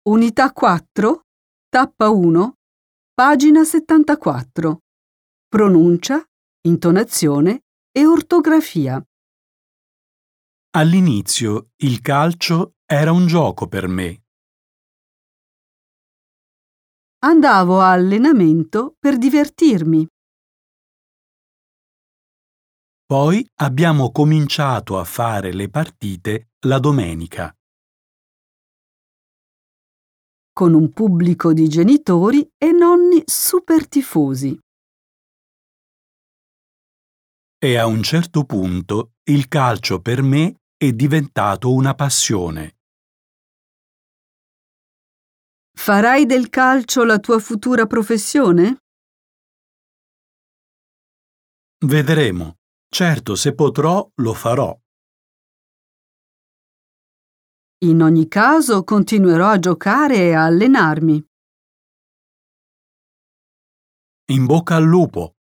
Unità 4, tappa 1, pagina 74. Pronuncia, intonazione e ortografia. All'inizio il calcio era un gioco per me. Andavo a allenamento per divertirmi. Poi abbiamo cominciato a fare le partite la domenica. Con un pubblico di genitori e nonni super tifosi. E a un certo punto il calcio per me è diventato una passione. Farai del calcio la tua futura professione? Vedremo. Certo, se potrò, lo farò. In ogni caso continuerò a giocare e a allenarmi. In bocca al lupo!